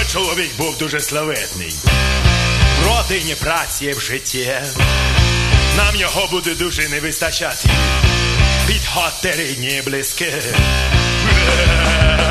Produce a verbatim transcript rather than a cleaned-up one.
чоловік був дуже славетний. В родині праці в житті. Нам його буде дуже не вистачати. Підходьте рідні близькі.